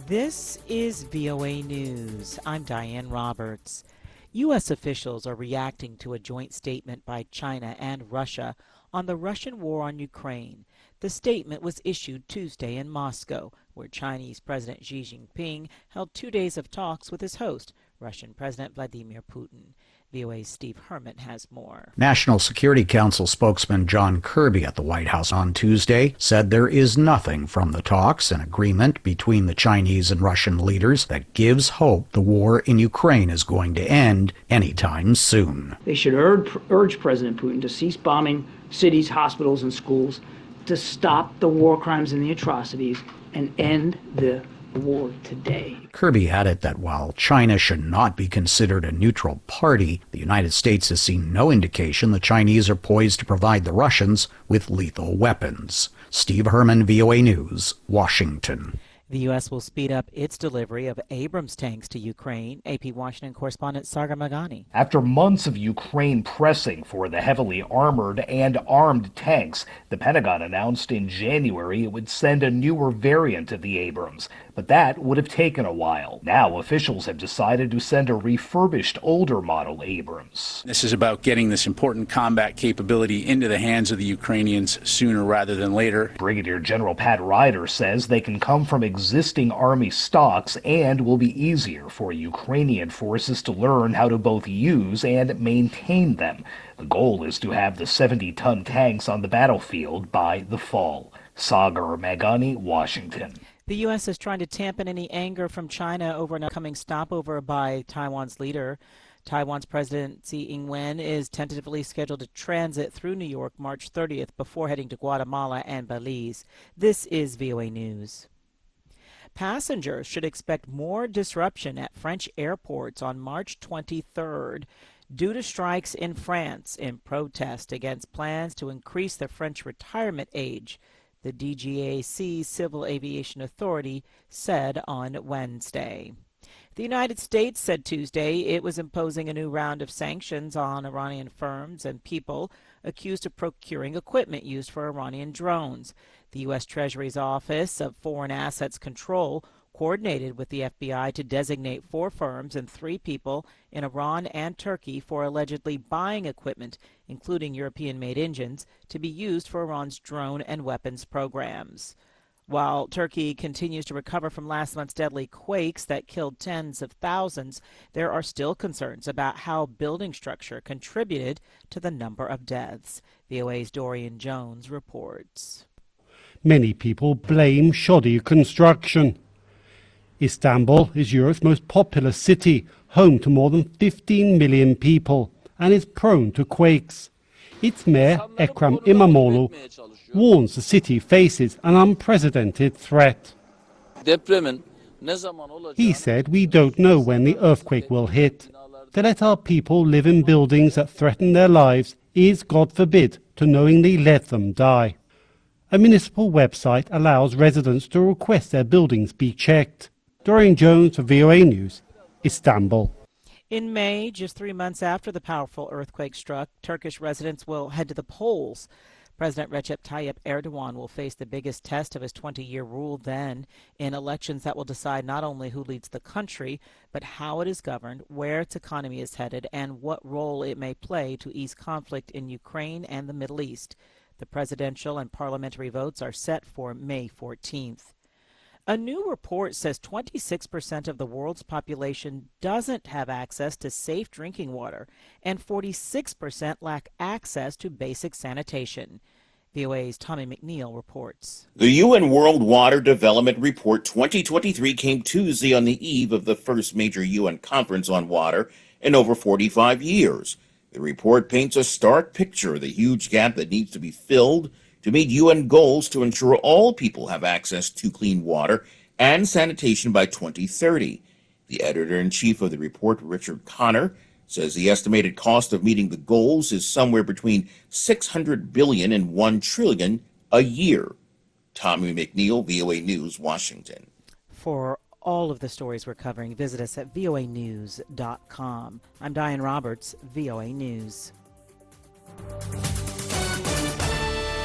This is VOA News. I'm Diane Roberts. U.S. officials are reacting to a joint statement by China and Russia on the Russian war on Ukraine. The statement was issued Tuesday in Moscow, where Chinese President Xi Jinping held 2 days of talks with his host, Russian President Vladimir Putin. VOA's Steve Herman has more. National Security Council spokesman John Kirby at the White House on Tuesday said there is nothing from the talks and agreement between the Chinese and Russian leaders that gives hope the war in Ukraine is going to end anytime soon. They should urge President Putin to cease bombing cities, hospitals, and schools, to stop the war crimes and the atrocities, and end the war today. Kirby added that while China should not be considered a neutral party, the United States has seen no indication the Chinese are poised to provide the Russians with lethal weapons. Steve Herman, VOA News, Washington. The U.S. will speed up its delivery of Abrams tanks to Ukraine. AP Washington correspondent Sagar Meghani. After months of Ukraine pressing for the heavily armored and armed tanks, the Pentagon announced in January it would send a newer variant of the Abrams. But that would have taken a while. Now officials have decided to send a refurbished older model Abrams. This is about getting this important combat capability into the hands of the Ukrainians sooner rather than later. Brigadier General Pat Ryder says they can come from existing Army stocks and will be easier for Ukrainian forces to learn how to both use and maintain them. The goal is to have the 70-ton tanks on the battlefield by the fall. Sagar Meghani, Washington. The U.S. is trying to dampen any anger from China over an upcoming stopover by Taiwan's leader. Taiwan's President Tsai Ing-wen is tentatively scheduled to transit through New York March 30th before heading to Guatemala and Belize. This is VOA News. Passengers should expect more disruption at French airports on March 23rd due to strikes in France in protest against plans to increase the French retirement age, the DGAC Civil Aviation Authority said on Wednesday. The United States said Tuesday it was imposing a new round of sanctions on Iranian firms and people accused of procuring equipment used for Iranian drones. The U.S. Treasury's Office of Foreign Assets Control coordinated with the FBI to designate 4 firms and 3 people in Iran and Turkey for allegedly buying equipment, including European-made engines, to be used for Iran's drone and weapons programs. While Turkey continues to recover from last month's deadly quakes that killed tens of thousands, there are still concerns about how building structure contributed to the number of deaths. VOA's Dorian Jones reports. Many people blame shoddy construction. Istanbul is Europe's most populous city, home to more than 15 million people, and is prone to quakes. Its mayor, Ekrem İmamoğlu, warns the city faces an unprecedented threat. He said, "We don't know when the earthquake will hit. To let our people live in buildings that threaten their lives is, God forbid, to knowingly let them die." A municipal website allows residents to request their buildings be checked. Dorian Jones for VOA News, Istanbul. In May, just 3 months after the powerful earthquake struck, Turkish residents will head to the polls. President Recep Tayyip Erdogan will face the biggest test of his 20-year rule then, in elections that will decide not only who leads the country, but how it is governed, where its economy is headed, and what role it may play to ease conflict in Ukraine and the Middle East. The presidential and parliamentary votes are set for May 14th. A new report says 26% of the world's population doesn't have access to safe drinking water, and 46% lack access to basic sanitation. VOA's Tommy McNeil reports. The UN World Water Development Report 2023 came Tuesday on the eve of the first major UN conference on water in over 45 years. The report paints a stark picture of the huge gap that needs to be filled to meet UN goals to ensure all people have access to clean water and sanitation by 2030. The editor-in-chief of the report, Richard Connor, says the estimated cost of meeting the goals is somewhere between $600 billion and $1 trillion a year. Tommy McNeil, VOA News, Washington. For all of the stories we're covering, visit us at voanews.com. I'm Diane Roberts, VOA News.